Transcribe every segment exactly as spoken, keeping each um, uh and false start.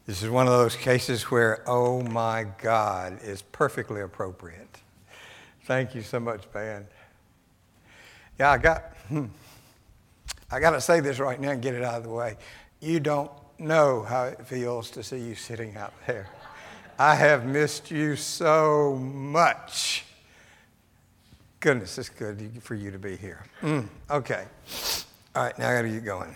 This is one of those cases where, oh my God, is perfectly appropriate. Thank you so much, band. Yeah, I got, hmm, I got to say this right now and get it out of the way. You don't know how it feels to see you sitting out there. I have missed you so much. Goodness, it's good for you to be here. Mm, okay. All right, now I got to get going.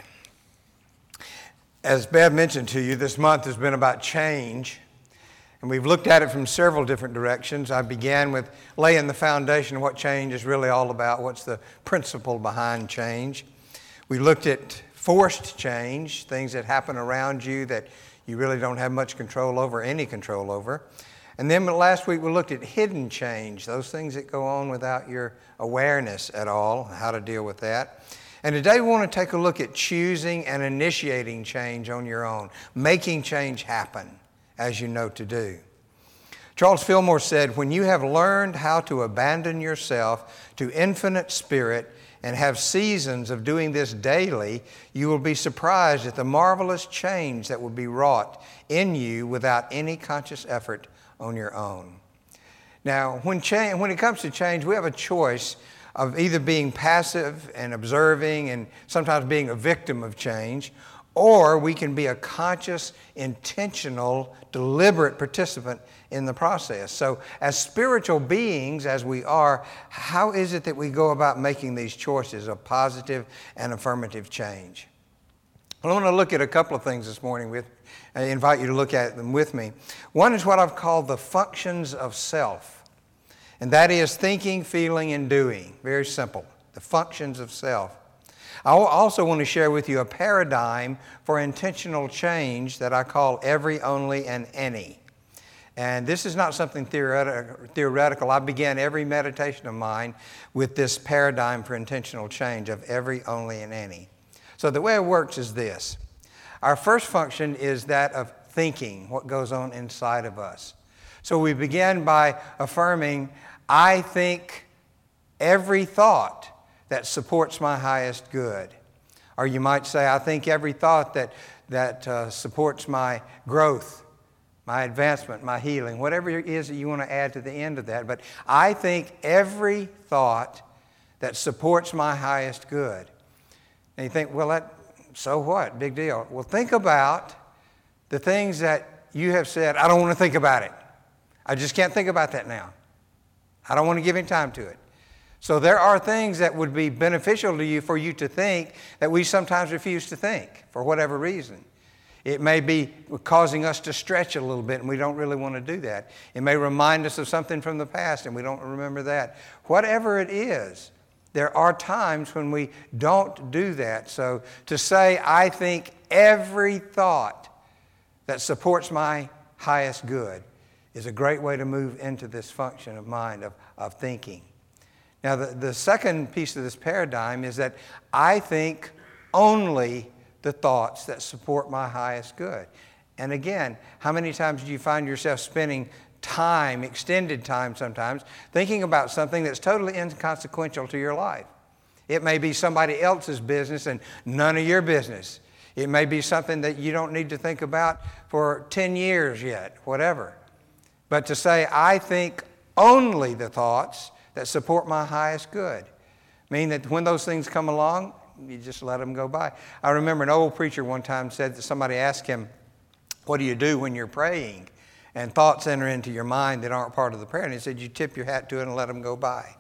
As Bev mentioned to you, this month has been about change, and we've looked at it from several different directions. I began with laying the foundation of what change is really all about, what's the principle behind change. We looked at forced change, things that happen around you that you really don't have much control over, any control over. And then last week we looked at hidden change, those things that go on without your awareness at all, how to deal with that. And today we want to take a look at choosing and initiating change on your own, making change happen as you know to do. Charles Fillmore said, when you have learned how to abandon yourself to infinite spirit and have seasons of doing this daily, you will be surprised at the marvelous change that will be wrought in you without any conscious effort on your own. Now, when, change, when it comes to change, we have a choice of either being passive and observing and sometimes being a victim of change, or we can be a conscious, intentional, deliberate participant in the process. So as spiritual beings, as we are, how is it that we go about making these choices of positive and affirmative change? Well, I want to look at a couple of things this morning with I invite you to look at them with me. One is what I've called the functions of self. And that is thinking, feeling, and doing. Very simple. The functions of self. I also want to share with you a paradigm for intentional change that I call every, only, and any. And this is not something theoretical. I began every meditation of mine with this paradigm for intentional change of every, only, and any. So the way it works is this. Our first function is that of thinking, what goes on inside of us. So we begin by affirming, I think every thought that supports my highest good. Or you might say, I think every thought that, that uh, supports my growth, my advancement, my healing, whatever it is that you want to add to the end of that. But I think every thought that supports my highest good. And you think, well, that, so what? Big deal. Well, think about the things that you have said, I don't want to think about it. I just can't think about that now. I don't want to give any time to it. So there are things that would be beneficial to you for you to think that we sometimes refuse to think for whatever reason. It may be causing us to stretch a little bit and we don't really want to do that. It may remind us of something from the past and we don't remember that. Whatever it is, there are times when we don't do that. So to say, I think every thought that supports my highest good is a great way to move into this function of mind, of, of thinking. Now, the, the second piece of this paradigm is that I think only the thoughts that support my highest good. And again, how many times do you find yourself spending time, extended time sometimes, thinking about something that's totally inconsequential to your life? It may be somebody else's business and none of your business. It may be something that you don't need to think about for ten years yet, whatever. But to say, I think only the thoughts that support my highest good, mean that when those things come along, you just let them go by. I remember an old preacher one time said that somebody asked him, what do you do when you're praying and thoughts enter into your mind that aren't part of the prayer? And he said, you tip your hat to it and let them go by.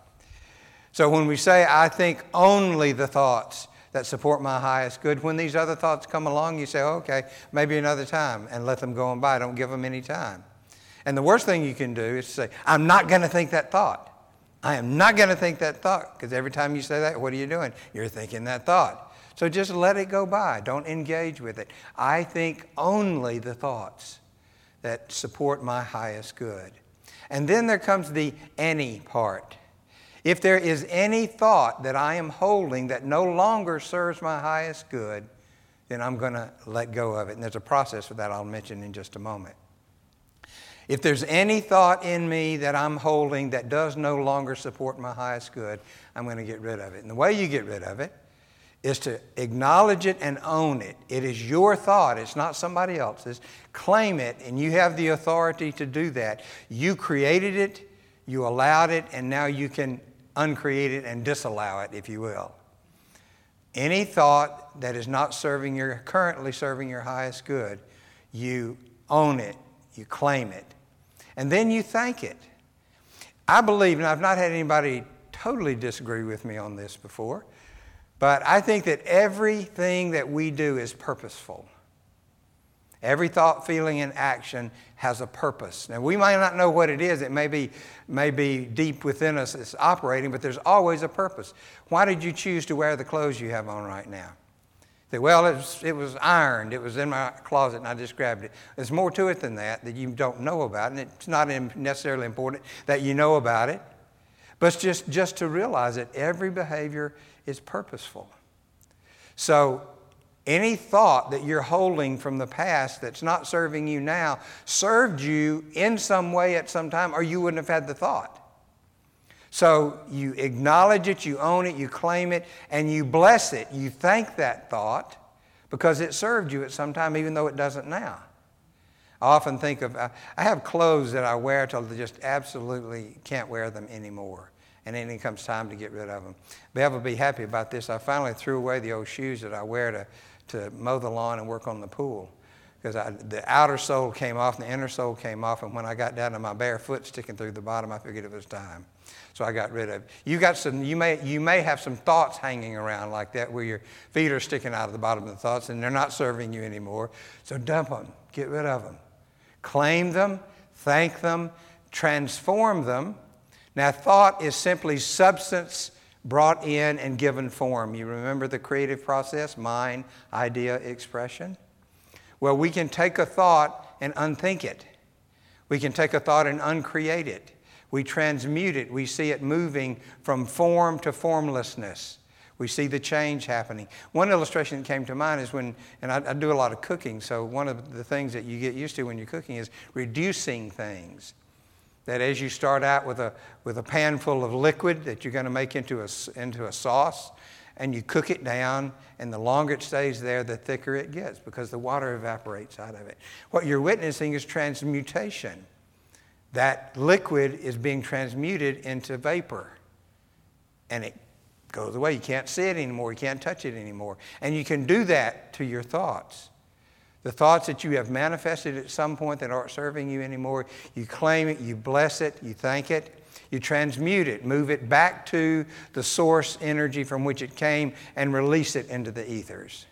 So when we say, I think only the thoughts that support my highest good, when these other thoughts come along, you say, oh, okay, maybe another time, and let them go on by. Don't give them any time. And the worst thing you can do is to say, I'm not going to think that thought. I am not going to think that thought. Because every time you say that, what are you doing? You're thinking that thought. So just let it go by. Don't engage with it. I think only the thoughts that support my highest good. And then there comes the any part. If there is any thought that I am holding that no longer serves my highest good, then I'm going to let go of it. And there's a process for that I'll mention in just a moment. If there's any thought in me that I'm holding that does no longer support my highest good, I'm going to get rid of it. And the way you get rid of it is to acknowledge it and own it. It is your thought. It's not somebody else's. Claim it, and you have the authority to do that. You created it, you allowed it, and now you can uncreate it and disallow it, if you will. Any thought that is not serving your, currently serving your highest good, you own it, you claim it, and then you thank it. I believe, and I've not had anybody totally disagree with me on this before, but I think that everything that we do is purposeful. Every thought, feeling, and action has a purpose. Now, we might not know what it is. It may be, may be deep within us it's operating, but there's always a purpose. Why did you choose to wear the clothes you have on right now? Say, well, it was, it was ironed. It was in my closet, and I just grabbed it. There's more to it than that that you don't know about, and it's not necessarily important that you know about it, but it's just, just to realize that every behavior is purposeful. So any thought that you're holding from the past that's not serving you now served you in some way at some time, or you wouldn't have had the thought. So you acknowledge it, you own it, you claim it, and you bless it. You thank that thought because it served you at some time, even though it doesn't now. I often think of, I have clothes that I wear till I just absolutely can't wear them anymore. And then it comes time to get rid of them. Bev will be happy about this. I finally threw away the old shoes that I wear to, to mow the lawn and work on the pool. Because the outer sole came off and the inner sole came off. And when I got down to my bare foot sticking through the bottom, I figured it was time. So I got rid of it. You got some, you may, you may have some thoughts hanging around like that where your feet are sticking out of the bottom of the thoughts and they're not serving you anymore. So dump them. Get rid of them. Claim them. Thank them. Transform them. Now, thought is simply substance brought in and given form. You remember the creative process? Mind, idea, expression. Well, we can take a thought and unthink it. We can take a thought and uncreate it. We transmute it. We see it moving from form to formlessness. We see the change happening. One illustration that came to mind is when, and I, I do a lot of cooking, so one of the things that you get used to when you're cooking is reducing things. That as you start out with a, with a pan full of liquid that you're going to make into a, into a sauce, and you cook it down, and the longer it stays there, the thicker it gets because the water evaporates out of it. What you're witnessing is transmutation. That liquid is being transmuted into vapor, and it goes away. You can't see it anymore. You can't touch it anymore. And you can do that to your thoughts. The thoughts that you have manifested at some point that aren't serving you anymore, you claim it, you bless it, you thank it, you transmute it, move it back to the source energy from which it came and release it into the ethers.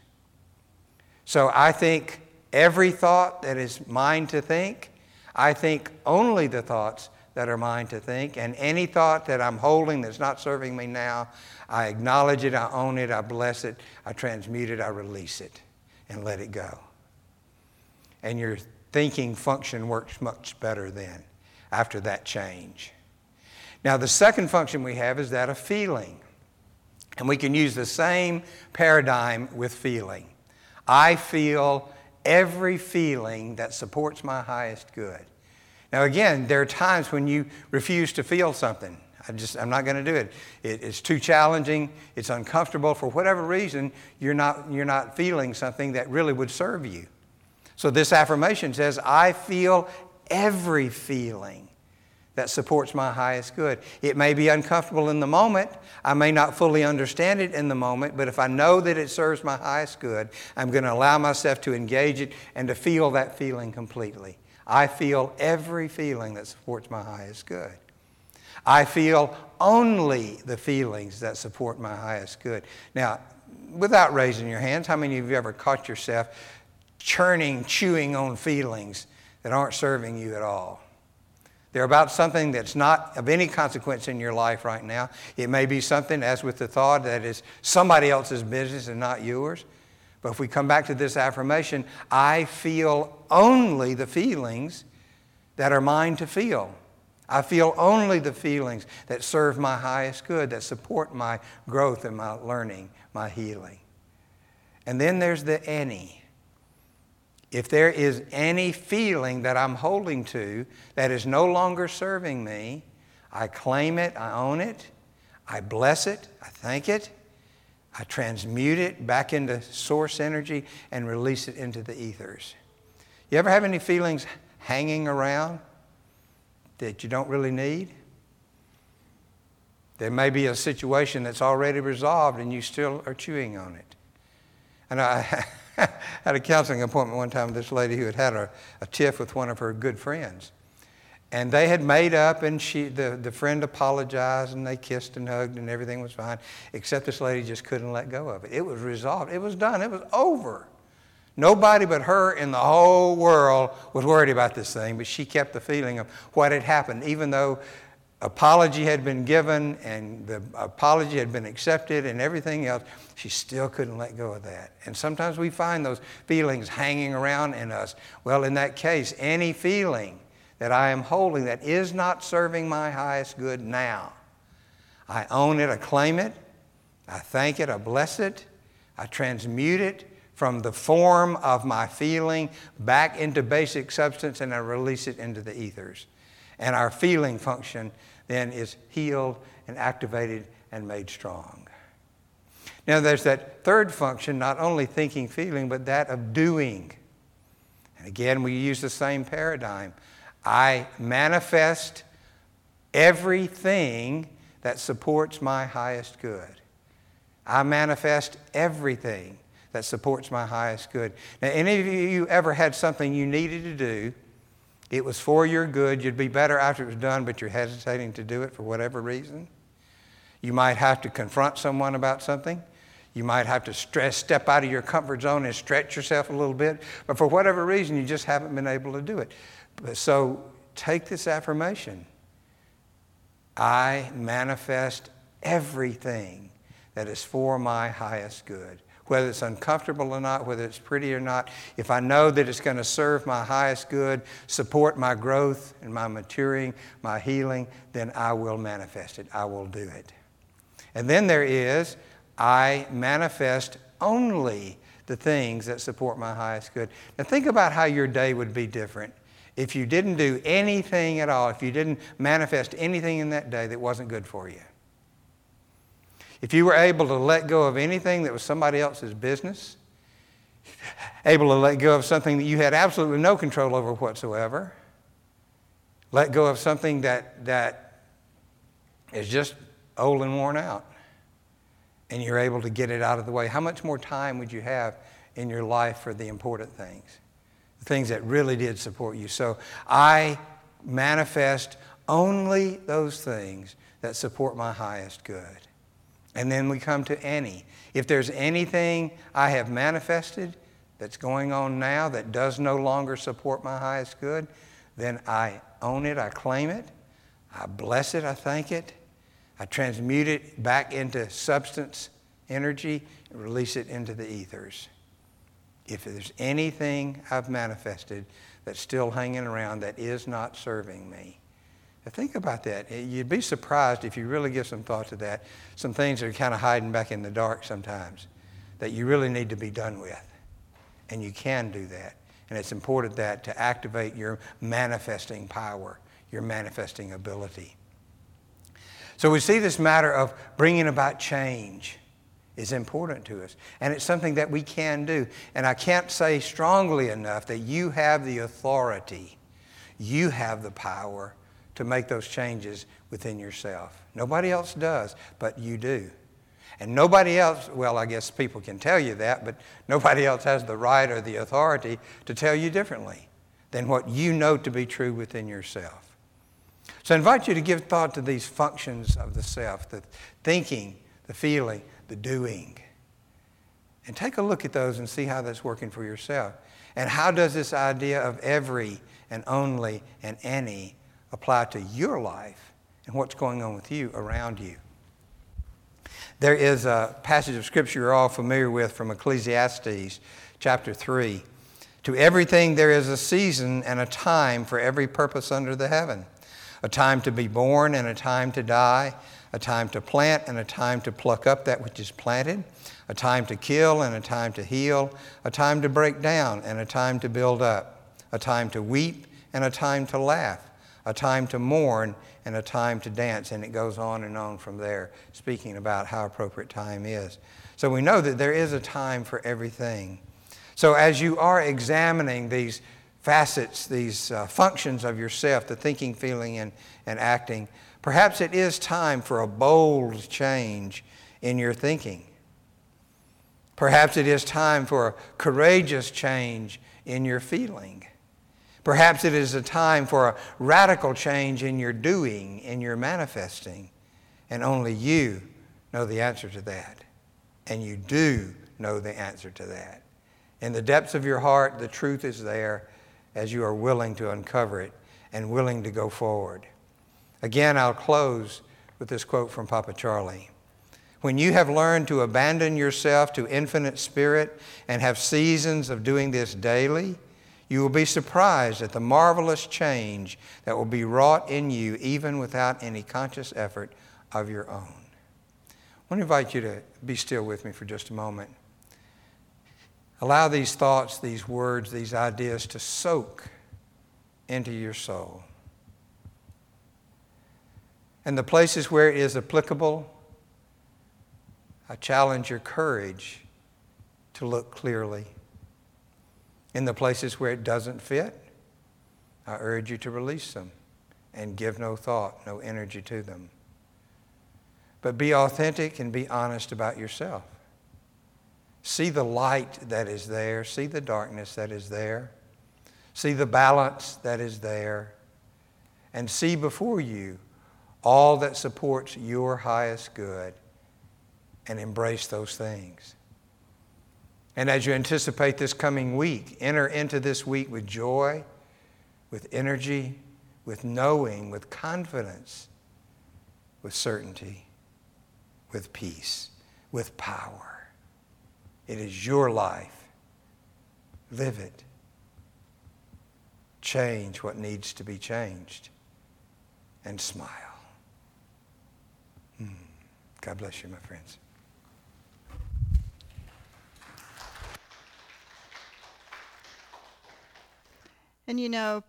So I think every thought that is mine to think, I think only the thoughts that are mine to think, and any thought that I'm holding that's not serving me now, I acknowledge it, I own it, I bless it, I transmute it, I release it, and let it go. And your thinking function works much better then after that change. Now, the second function we have is that of feeling. And we can use the same paradigm with feeling. I feel every feeling that supports my highest good. Now, again, there are times when you refuse to feel something. I just, I'm not going to do it. it. It's too challenging. It's uncomfortable. For whatever reason, you're not, you're not feeling something that really would serve you. So this affirmation says, I feel every feeling that supports my highest good. It may be uncomfortable in the moment. I may not fully understand it in the moment, but if I know that it serves my highest good, I'm going to allow myself to engage it and to feel that feeling completely. I feel every feeling that supports my highest good. I feel only the feelings that support my highest good. Now, without raising your hands, how many of you ever caught yourself churning, chewing on feelings that aren't serving you at all? They're about something that's not of any consequence in your life right now. It may be something, as with the thought, that is somebody else's business and not yours. But if we come back to this affirmation, I feel only the feelings that are mine to feel. I feel only the feelings that serve my highest good, that support my growth and my learning, my healing. And then there's the any. If there is any feeling that I'm holding to that is no longer serving me, I claim it, I own it, I bless it, I thank it, I transmute it back into source energy and release it into the ethers. You ever have any feelings hanging around that you don't really need? There may be a situation that's already resolved and you still are chewing on it. And I had a counseling appointment one time with this lady who had had a, a tiff with one of her good friends. And they had made up, and she, the, the friend apologized, and they kissed and hugged, and everything was fine, except this lady just couldn't let go of it. It was resolved. It was done. It was over. Nobody but her in the whole world was worried about this thing, but she kept the feeling of what had happened, even though apology had been given and the apology had been accepted and everything else. She still couldn't let go of that. And sometimes we find those feelings hanging around in us. Well, in that case, any feeling that I am holding that is not serving my highest good now, I own it, I claim it, I thank it, I bless it, I transmute it from the form of my feeling back into basic substance, and I release it into the ethers. And our feeling function then is healed and activated and made strong. Now there's that third function, not only thinking, feeling, but that of doing. And again, we use the same paradigm. I manifest everything that supports my highest good. I manifest everything that supports my highest good. Now, any of you ever had something you needed to do, it was for your good, you'd be better after it was done, but you're hesitating to do it for whatever reason? You might have to confront someone about something. You might have to stress, step out of your comfort zone and stretch yourself a little bit, but for whatever reason, you just haven't been able to do it. So take this affirmation. I manifest everything that is for my highest good. Whether it's uncomfortable or not, whether it's pretty or not, if I know that it's going to serve my highest good, support my growth and my maturing, my healing, then I will manifest it. I will do it. And then there is, I manifest only the things that support my highest good. Now think about how your day would be different if you didn't do anything at all, if you didn't manifest anything in that day that wasn't good for you. If you were able to let go of anything that was somebody else's business, able to let go of something that you had absolutely no control over whatsoever, let go of something that, that is just old and worn out, and you're able to get it out of the way, how much more time would you have in your life for the important things, the things that really did support you? So I manifest only those things that support my highest good. And then we come to any. If there's anything I have manifested that's going on now that does no longer support my highest good, then I own it, I claim it, I bless it, I thank it, I transmute it back into substance, energy, and release it into the ethers. If there's anything I've manifested that's still hanging around that is not serving me, now think about that. You'd be surprised if you really give some thought to that. Some things that are kind of hiding back in the dark sometimes that you really need to be done with. And you can do that. And it's important that to activate your manifesting power, your manifesting ability. So we see this matter of bringing about change is important to us. And it's something that we can do. And I can't say strongly enough that you have the authority, you have the power to make those changes within yourself. Nobody else does, but you do. And nobody else, well, I guess people can tell you that, but nobody else has the right or the authority to tell you differently than what you know to be true within yourself. So I invite you to give thought to these functions of the self, the thinking, the feeling, the doing. And take a look at those and see how that's working for yourself. And how does this idea of every and only and any apply to your life and what's going on with you, around you? There is a passage of Scripture you're all familiar with from Ecclesiastes chapter three. To everything there is a season and a time for every purpose under the heaven. A time to be born and a time to die. A time to plant and a time to pluck up that which is planted. A time to kill and a time to heal. A time to break down and a time to build up. A time to weep and a time to laugh. A time to mourn and a time to dance. And it goes on and on from there, speaking about how appropriate time is. So we know that there is a time for everything. So as you are examining these facets, these uh, functions of yourself, the thinking, feeling, and, and acting, perhaps it is time for a bold change in your thinking. Perhaps it is time for a courageous change in your feeling. Perhaps it is a time for a radical change in your doing, in your manifesting. And only you know the answer to that. And you do know the answer to that. In the depths of your heart, the truth is there as you are willing to uncover it and willing to go forward. Again, I'll close with this quote from Papa Charlie. When you have learned to abandon yourself to infinite spirit and have seasons of doing this daily, you will be surprised at the marvelous change that will be wrought in you even without any conscious effort of your own. I want to invite you to be still with me for just a moment. Allow these thoughts, these words, these ideas to soak into your soul. And the places where it is applicable, I challenge your courage to look clearly. In the places where it doesn't fit, I urge you to release them and give no thought, no energy to them. But be authentic and be honest about yourself. See the light that is there. See the darkness that is there. See the balance that is there. And see before you all that supports your highest good, and embrace those things. And as you anticipate this coming week, enter into this week with joy, with energy, with knowing, with confidence, with certainty, with peace, with power. It is your life. Live it. Change what needs to be changed. And smile. Hmm. God bless you, my friends. And you know,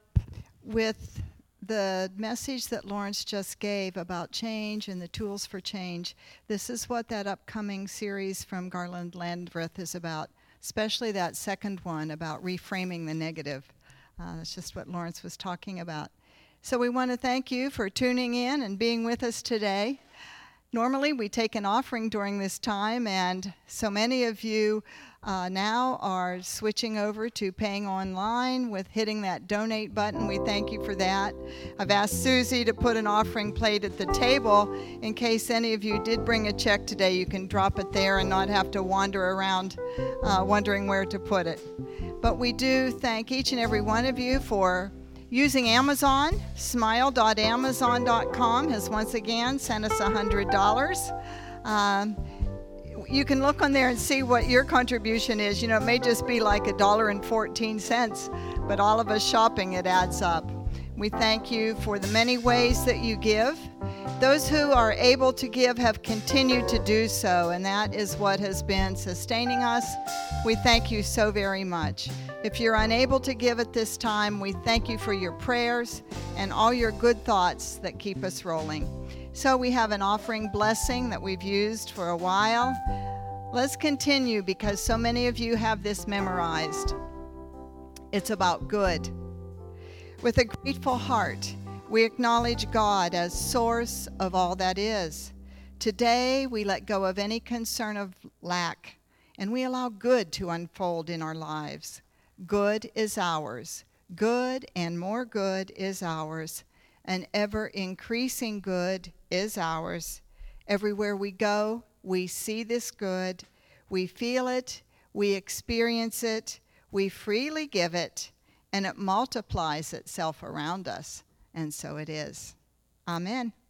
with the message that Lawrence just gave about change and the tools for change, this is what that upcoming series from Garland Landreth is about, especially that second one about reframing the negative. Uh, that's just what Lawrence was talking about. So we want to thank you for tuning in and being with us today. Normally we take an offering during this time, and so many of you uh, now are switching over to paying online with hitting that donate button. We thank you for that. I've asked Susie to put an offering plate at the table in case any of you did bring a check today. You can drop it there and not have to wander around uh, wondering where to put it. But we do thank each and every one of you for using Amazon. Smile dot amazon dot com has once again sent us one hundred dollars. Um, you can look on there and see what your contribution is. You know, it may just be like a dollar and fourteen cents, but all of us shopping, it adds up. We thank you for the many ways that you give. Those who are able to give have continued to do so, and that is what has been sustaining us. We thank you so very much. If you're unable to give at this time, we thank you for your prayers and all your good thoughts that keep us rolling. So we have an offering blessing that we've used for a while. Let's continue because so many of you have this memorized. It's about good. With a grateful heart, we acknowledge God as source of all that is. Today, we let go of any concern of lack, and we allow good to unfold in our lives. Good is ours. Good and more good is ours. An ever-increasing good is ours. Everywhere we go, we see this good. We feel it. We experience it. We freely give it, and it multiplies itself around us. And so it is. Amen.